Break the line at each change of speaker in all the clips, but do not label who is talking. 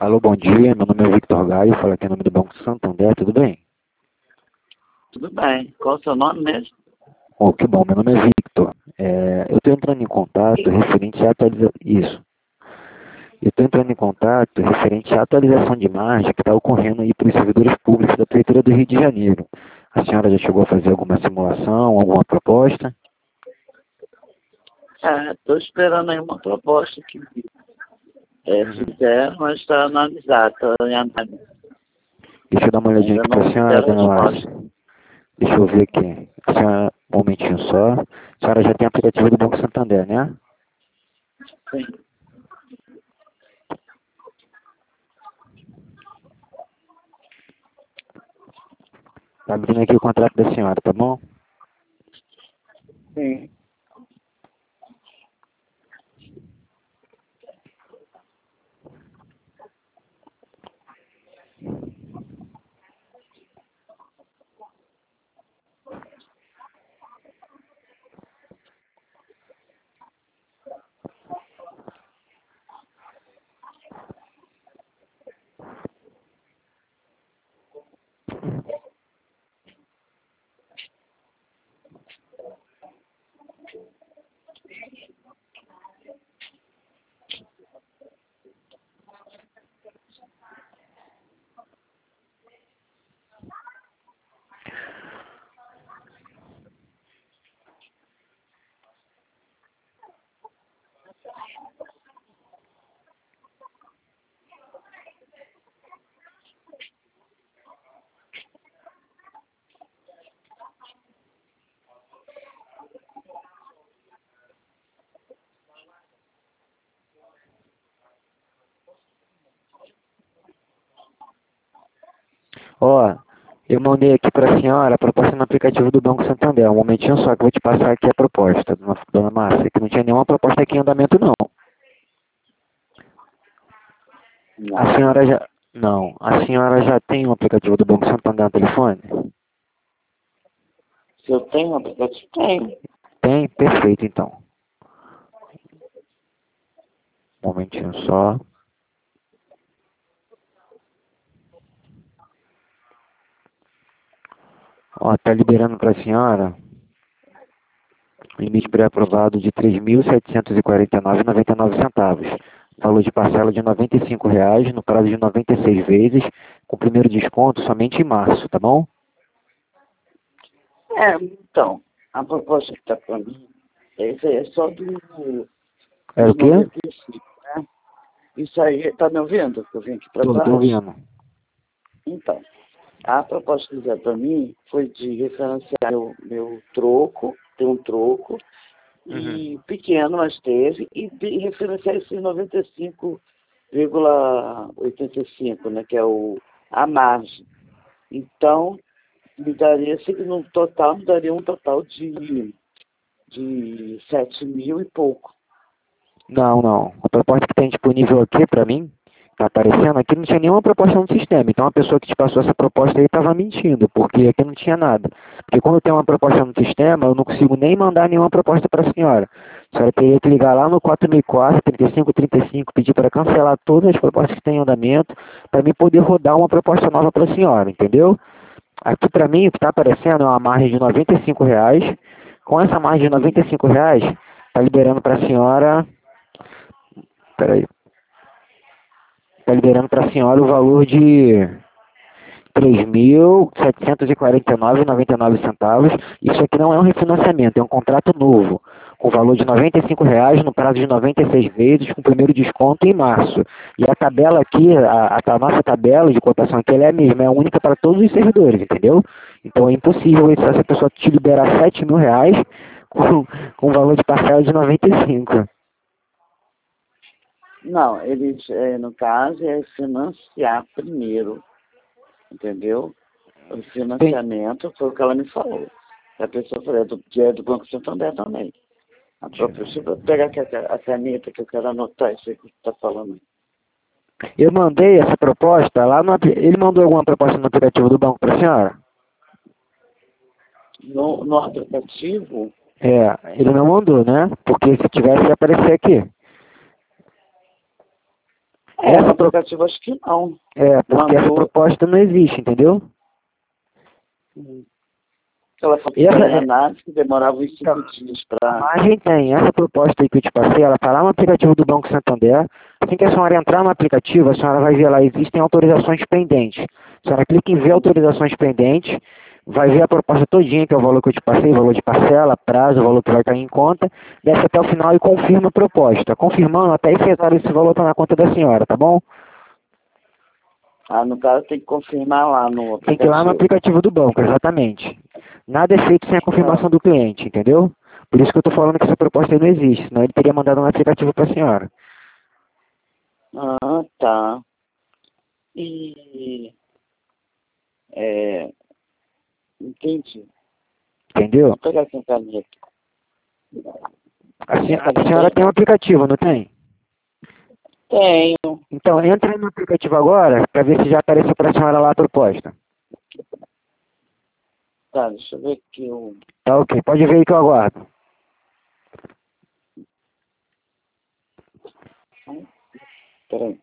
Alô, bom dia. Meu nome é Victor Gaio, falo aqui em nome do Banco Santander, tudo bem?
Tudo bem. Qual o seu nome mesmo?
Oh, que bom, meu nome é Victor. Eu estou entrando em contato referente à atualização. Isso. Eu estou entrando em contato referente à atualização de margem que está ocorrendo aí para os servidores públicos da Prefeitura do Rio de Janeiro. A senhora já chegou a fazer alguma simulação, alguma proposta?
Estou esperando aí uma proposta que fizeram, mas está analisada, está em análise.
Deixa eu dar uma olhadinha
Ainda
aqui para
não
a senhora,
fizeram
dona
resposta.
Márcia. Deixa eu ver aqui. A senhora, um momentinho só. A senhora já tem aplicativo do Banco Santander, né?
Sim.
Tá abrindo aqui o contrato da senhora, tá bom?
Sim.
Ó, eu mandei aqui para a senhora a proposta no aplicativo do Banco Santander. Um momentinho só que eu vou te passar aqui a proposta, dona Márcia, que não tinha nenhuma proposta aqui em andamento, não. A
Não.
senhora já... Não, a senhora já tem um aplicativo do Banco Santander no telefone?
Se eu tenho um aplicativo? Tenho.
Tem? Perfeito, então. Um momentinho só. Ó, tá liberando para a senhora limite pré-aprovado de R$ 3.749,99. Valor de parcela de R$ 95,00 no prazo de 96 vezes, com o primeiro desconto somente em março, tá bom?
Então, a proposta que está para mim, esse aí é só dos
Era o quê?
95, né? Isso aí, está me ouvindo? Que eu vim aqui para
Tô
trás?
ouvindo.
Então, a proposta que fizeram para mim foi de referenciar meu troco, ter um troco, e pequeno, mas teve, e de referenciar esses 95,85, né, que é a margem. Então, me daria, se no total, me daria um total de 7 mil e pouco.
Não, não. A proposta que tem disponível aqui para mim, tá aparecendo aqui, não tinha nenhuma proposta no sistema. Então a pessoa que te passou essa proposta aí estava mentindo, porque aqui não tinha nada. Porque quando tem uma proposta no sistema, eu não consigo nem mandar nenhuma proposta para a senhora. A senhora teria que ligar lá no 4004, 3535, pedir para cancelar todas as propostas que têm em andamento, para mim poder rodar uma proposta nova para a senhora, entendeu? Aqui para mim o que está aparecendo é uma margem de R$ 95,00. Com essa margem de R$ 95,00, está liberando para a senhora. Peraí. Está liberando para a senhora o valor de R$ 3.749,99. Isso aqui não é um refinanciamento, é um contrato novo, com valor de R$ 95,00 no prazo de 96 vezes, com o primeiro desconto em março. E a tabela aqui, a nossa tabela de cotação aqui, ela é a mesma, é única para todos os servidores, entendeu? Então é impossível essa pessoa te liberar R$ 7.000 com valor de parcela de 95.
Não, eles, no caso, é financiar primeiro, entendeu? O financiamento foi o que ela me falou. A pessoa falou, é do Banco Santander também. A própria, deixa eu pegar aqui a caneta que eu quero anotar isso aí que você está falando.
Eu mandei essa proposta lá no... Ele mandou alguma proposta no aplicativo do banco para a senhora?
No aplicativo,
Ele não mandou, né? Porque se tivesse, ia aparecer aqui.
No aplicativo acho que não.
Porque essa proposta não existe, entendeu?
Ela falou que tem análise que demorava uns 5 dias para...
A margem tem. Essa proposta aí que eu te passei, ela está lá no aplicativo do Banco Santander. Assim que a senhora entrar no aplicativo, a senhora vai ver lá, existem autorizações pendentes. A senhora clica em ver autorizações pendentes, vai ver a proposta todinha, que é o valor que eu te passei, valor de parcela, prazo, o valor que vai cair em conta, desce até o final e confirma a proposta. Confirmando, até efetuar esse valor está na conta da senhora, tá bom?
No caso tem que confirmar lá no aplicativo.
Tem que ir lá no aplicativo do banco, exatamente. Nada é feito sem a confirmação do cliente, entendeu? Por isso que eu estou falando que essa proposta aí não existe, senão ele teria mandado um aplicativo para a senhora.
Tá. E... entendi.
Entendeu?
Vou pegar aqui um caneta.
A senhora tem um aplicativo, não tem?
Tenho.
Então, entra no aplicativo agora, para ver se já apareceu para a senhora lá a proposta.
Tá, deixa eu ver aqui.
Tá ok, pode ver aí que eu aguardo.
Peraí.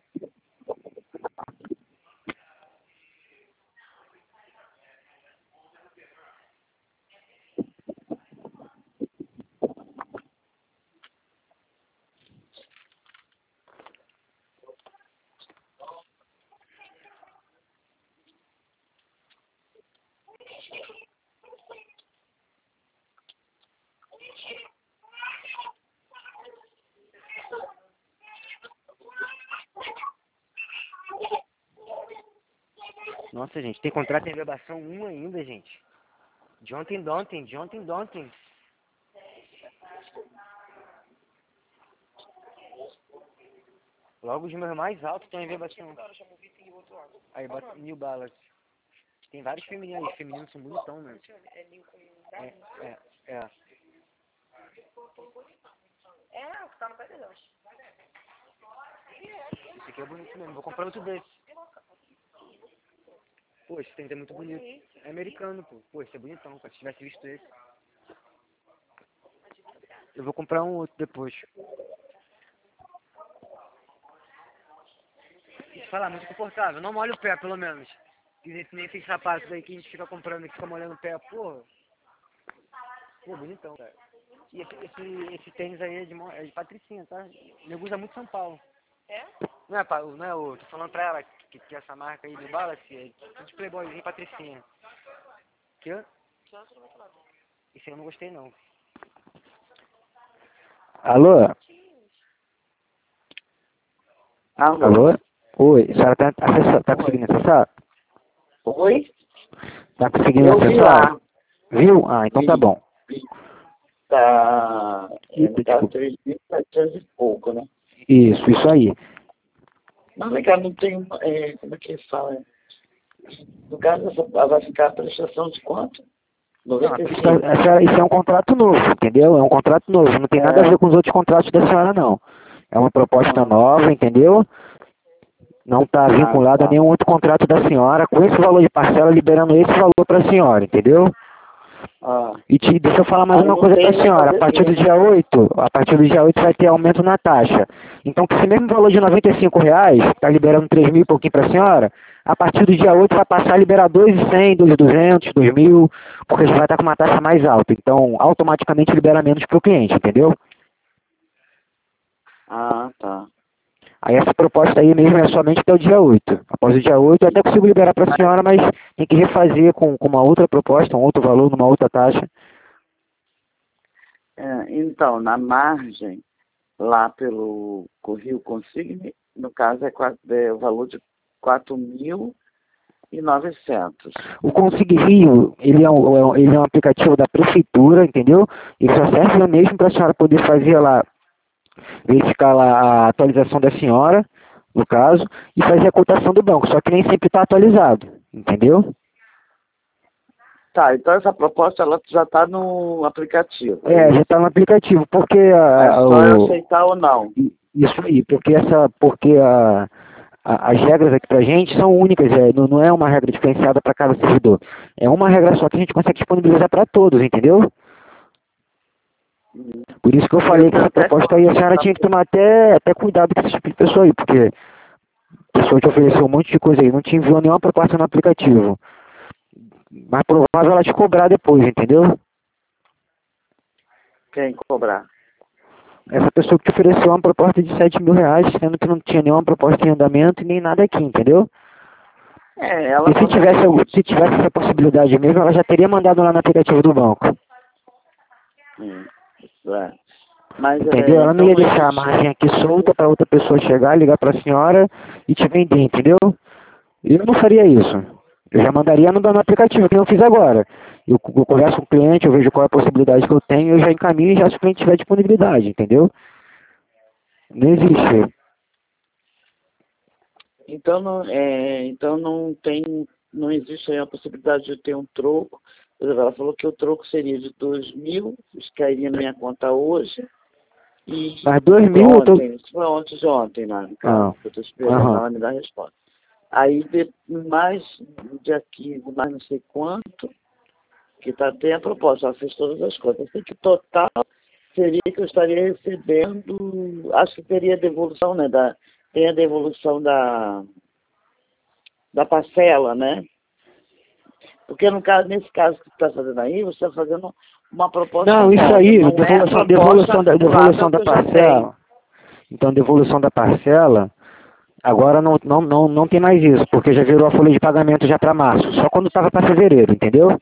Nossa, gente, tem contrato em verbação 1 ainda, gente. De ontem. Logo os meus mais altos estão em verbação. Aí, bota New Balance. Tem vários femininos aí, os femininos são bonitão, né? É.
Tá no paredão.
Esse aqui é bonito mesmo, vou comprar outro desse. Pô, esse tênis é muito bonito. É americano, pô. Pô, esse é bonitão, cara. Se tivesse visto esse. Eu vou comprar um outro depois. Deixa eu falar, muito confortável. Não molha o pé, pelo menos. Nem esses sapatos aí que a gente fica comprando e fica molhando o pé. Pô, bonitão, cara. E esse tênis aí é de Patricinha, tá? Nego usa muito São Paulo.
É?
Não é o... Tô falando pra ela que essa marca aí do Balance é de Playboyzinho Patricinha. Que? Esse aí eu não gostei, não. Alô? Alô? Oi, a senhora tá conseguindo acessar?
Oi?
Tá conseguindo
Eu vi
acessar?
lá.
Viu? Ah, então tá bom.
Tá...
Eita,
tá
desculpa.
3.700 e pouco, né?
Isso aí.
Mas legal, não tem... como é que fala? No caso, vai ficar a prestação de quanto?
Não,
95.
isso é um contrato novo, entendeu? É um contrato novo, não tem nada a ver com os outros contratos da senhora, não. É uma proposta nova, entendeu? Não está vinculado a nenhum outro contrato da senhora, com esse valor de parcela, liberando esse valor para a senhora, entendeu? E deixa eu falar mais uma coisa para a senhora. A partir do dia 8 vai ter aumento na taxa. Então, com esse mesmo valor de R$ 95, está liberando 3 mil e pouquinho para a senhora, a partir do dia 8 vai passar a liberar 2.100, 2.200, 2.000, porque já vai estar com uma taxa mais alta. Então, automaticamente libera menos para o cliente, entendeu?
Tá.
Aí essa proposta aí mesmo é somente até o dia 8. Após o dia 8 eu até consigo liberar para a senhora, mas tem que refazer com uma outra proposta, um outro valor, numa outra taxa.
Então, na margem, lá pelo Rio Consigne, no caso é o valor de 4.900.
O Consigne Rio, ele é um aplicativo da prefeitura, entendeu? Ele só serve mesmo para a senhora poder fazer lá, verificar lá a atualização da senhora, no caso, e fazer a cotação do banco, só que nem sempre está atualizado, entendeu?
Tá, então essa proposta ela já está no aplicativo.
Já está no aplicativo, porque
é só eu aceitar ou não.
Isso aí, porque as regras aqui pra gente são únicas, não é uma regra diferenciada para cada servidor. É uma regra só que a gente consegue disponibilizar para todos, entendeu? Por isso que eu falei que essa proposta aí a senhora tinha que tomar até cuidado com esse tipo de pessoa aí, porque A pessoa te ofereceu um monte de coisa aí, não te enviou nenhuma proposta no aplicativo. Mas provável ela te cobrar depois, entendeu?
Quem cobrar?
Essa pessoa que te ofereceu uma proposta de 7 mil reais, sendo que não tinha nenhuma proposta em andamento e nem nada aqui, entendeu?
Ela
E se tivesse essa possibilidade mesmo, ela já teria mandado lá no aplicativo do banco.
Isso é. Mas,
Entendeu? Ela não
então
ia
não
deixar a
existe.
margem aqui solta para outra pessoa chegar, ligar para a senhora e te vender, entendeu? Eu não faria isso. Eu já mandaria no aplicativo, que eu fiz agora. Eu converso com o cliente, eu vejo qual é a possibilidade que eu tenho, eu já encaminho já se o cliente tiver disponibilidade, entendeu? Não existe.
Então não existe aí a possibilidade de ter um troco. Por exemplo, ela falou que o troco seria de 2.000, isso cairia na minha conta hoje. E
Mas 2 mil eu tô...
ontem, isso foi antes de ontem, né? No caso, que eu estou esperando ela me dar a resposta. Aí mais no dia 15, mais não sei quanto, que tem a proposta, ela fez todas as contas. Assim que total seria que eu estaria recebendo, acho que teria devolução, né? Tem a devolução da parcela, né? Porque nesse caso que você está fazendo aí, você está fazendo uma proposta
Não, isso
nova,
aí,
não
devolução da
que eu já tenho.
parcela. Então, devolução da parcela, agora não tem mais isso, porque já virou a folha de pagamento já para março, só quando estava para fevereiro, entendeu?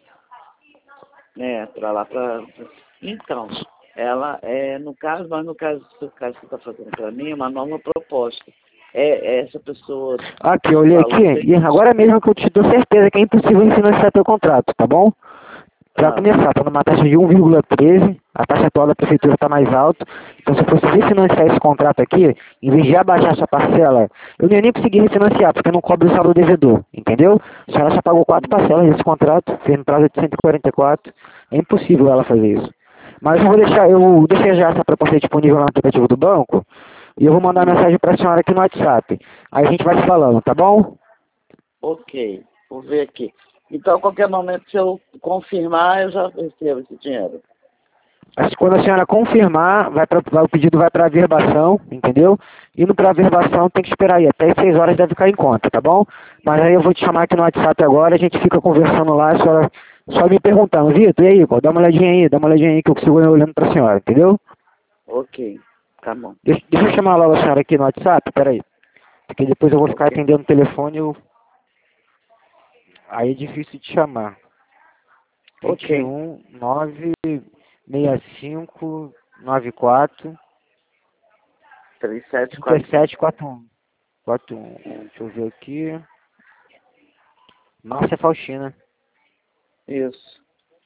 Então, ela no caso que você está fazendo para mim, é uma nova proposta. Essa pessoa
Aqui, eu olhei aqui, e agora mesmo que eu te dou certeza que é impossível refinanciar teu contrato, tá bom? Para começar, está numa taxa de 1,13, a taxa atual da prefeitura está mais alta, então se eu fosse refinanciar esse contrato aqui, em vez de abaixar essa parcela, eu não ia nem conseguir refinanciar, porque não cobre o saldo devedor, entendeu? A senhora já pagou 4 parcelas desse contrato, fez no prazo de 144, é impossível ela fazer isso. Mas eu deixei já essa proposta disponível no aplicativo do banco, e eu vou mandar mensagem para a senhora aqui no WhatsApp. Aí a gente vai se falando, tá bom?
Ok, vou ver aqui. Então, a qualquer momento, se eu confirmar, eu já recebo esse dinheiro.
Quando a senhora confirmar, o pedido vai para averbação, entendeu? Indo para averbação, tem que esperar aí. Até as 6 horas deve ficar em conta, tá bom? Mas aí eu vou te chamar aqui no WhatsApp agora, a gente fica conversando lá, a senhora só me perguntando, Vitor, e aí, pô, dá uma olhadinha aí que eu consigo ir olhando para a senhora, entendeu?
Ok, tá bom.
Deixa eu chamar logo a senhora aqui no WhatsApp, peraí. Porque depois eu vou ficar
Ok.
atendendo o telefone e aí é difícil de chamar.
Ok.
21 965 94
3741.
3741. 41. Deixa eu ver aqui. Márcia Faustina.
Isso.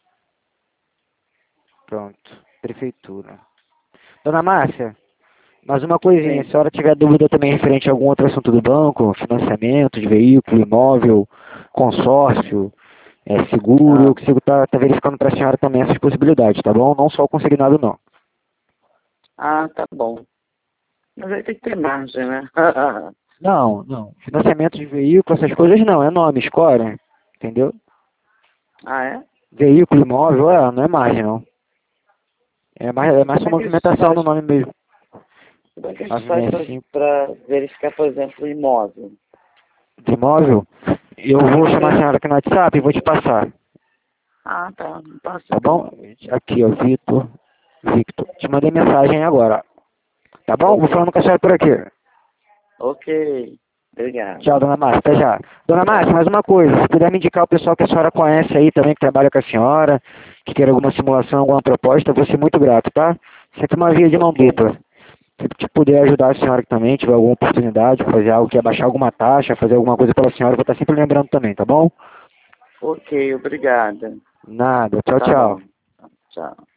Pronto. Prefeitura. Dona Márcia, mais uma coisinha.
Sim.
Se a senhora tiver dúvida também referente a algum outro assunto do banco, financiamento de veículo, imóvel, consórcio, seguro, eu consigo tá verificando para a senhora também essas possibilidades, tá bom? Não só o consignado, não.
Tá bom. Mas aí tem que ter margem, né?
Não. Financiamento de veículo, essas coisas não. É nome, score. Entendeu?
É?
Veículo, imóvel, não é margem, não. É mais
Como
sua
é que a gente
movimentação
faz,
no nome mesmo.
como é que a gente faz
965
para verificar, por exemplo, o imóvel?
de imóvel. Eu vou chamar a senhora aqui no WhatsApp e vou te passar.
Tá. Passa
Tá
então.
bom? Aqui, ó, Victor. Te mandei mensagem agora. Tá bom? Vou falando com a senhora por aqui.
Ok. Obrigado.
Tchau, dona Márcia. Até já. Dona Márcia, mais uma coisa. Se puder me indicar o pessoal que a senhora conhece aí também, que trabalha com a senhora, que queira alguma simulação, alguma proposta, eu vou ser muito grato, tá? Sempre uma via de mão dupla. Se puder ajudar a senhora também, tiver alguma oportunidade, fazer algo que é baixar alguma taxa, fazer alguma coisa pela senhora, eu vou estar sempre lembrando também, tá bom?
Ok, obrigada.
Nada. Tchau,
Tá
tchau.
bom. Tchau.